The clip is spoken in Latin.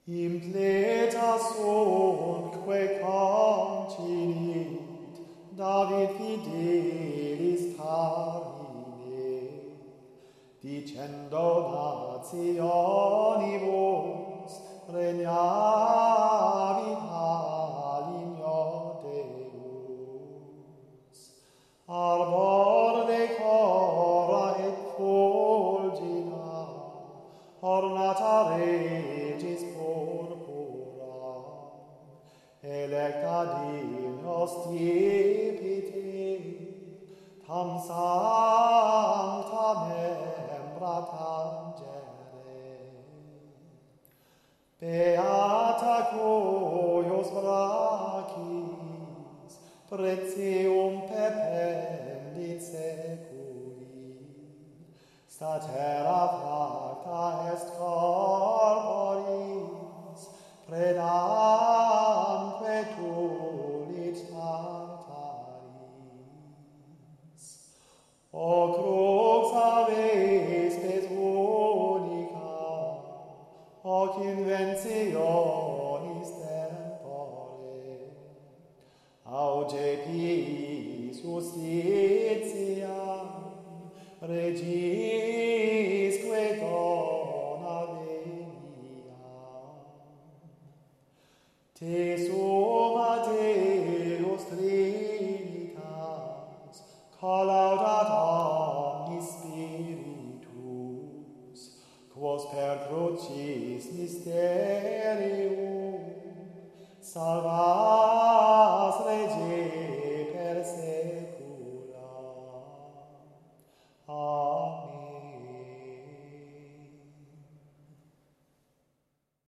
Impleta sunque continit, David fidelis carine, dicendo nationibus regnavit alimio Deus. Arbor decora et fulgina, ornata regis purpura, electa dignos stipite, tam sancta membra tangere. Beata cuius bracis, pretium perpendit seculi, statera facta est corporis, predamque tulit tantaris. O crux vespes unica, hoc inventionis tempore, auge piis justitiam, regisque dona veniam. Te summa Deus Trinitas, collaudat omnis spiritus, quos per crucis mysterium salvat